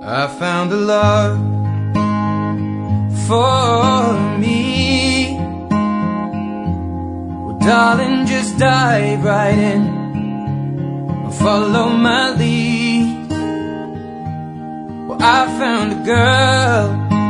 I found a love for me. Well, darling, just dive right in and follow my lead. Well, I found a girl,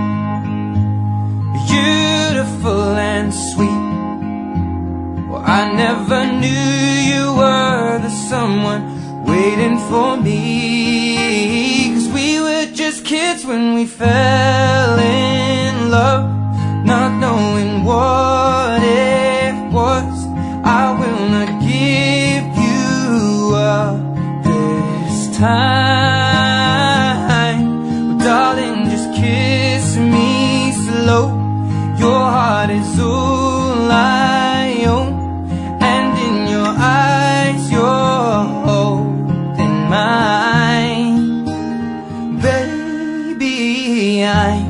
beautiful and sweet. Well, I never knew you were the someone waiting for me. 'Cause we were just kids when we fell in love, not knowing what it was. I will not give you up this time. Well, darling, just kiss me slow. Your heart is all I own, and in your eyes you're holding mine. Baby, I'm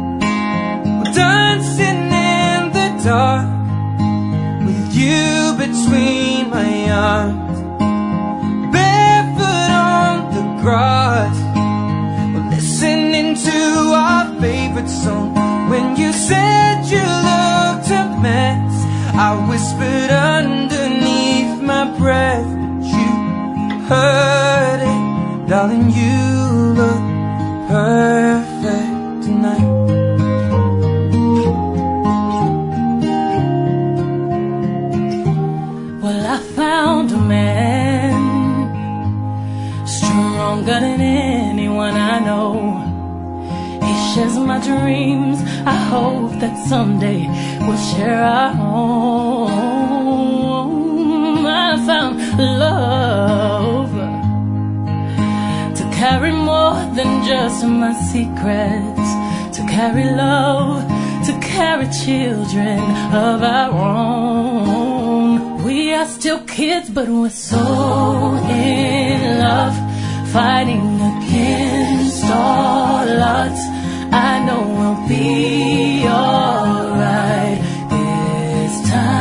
dancing in the dark with you between my arms, barefoot on the grass. We're listening to our favorite song. When you said you looked a mess, I whispered underneath my breath, but you heard it. Darling, you look perfect tonight. Well, I found a man stronger than anyone I know. He shares my dreams. I hope that someday we'll share our home. I found love to carry more than just my secrets, to carry love, to carry children of our own. We are still kids, but we're so in love, fighting against all odds. I know we'll be alright this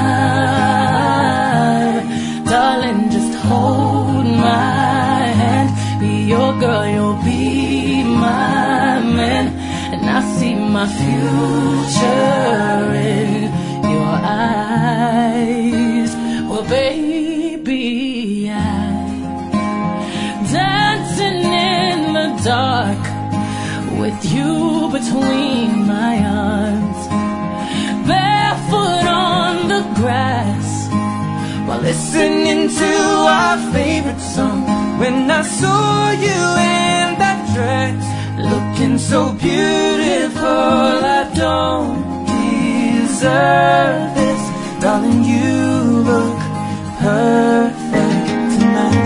time. Darling, just hold my hand. Be your girl, you'll be my man. And I see my future in your eyes. Well, baby, I'm dancing in the dark with you between my arms, barefoot on the grass, while listening to our favorite song. When I saw you in that dress, looking so beautiful, I don't deserve this. Darling, you look perfect tonight.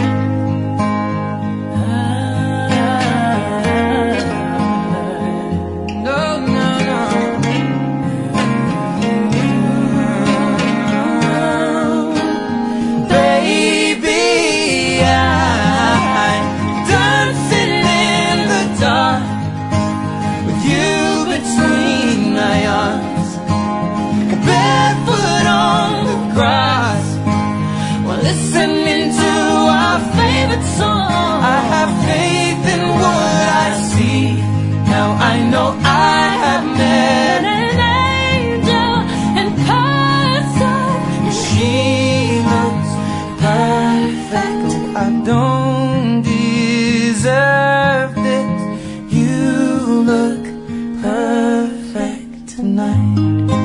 Listening to our favorite song, I have faith in what I see. Now I know I have met an angel in person. She looks perfect. I don't deserve this. You look perfect tonight.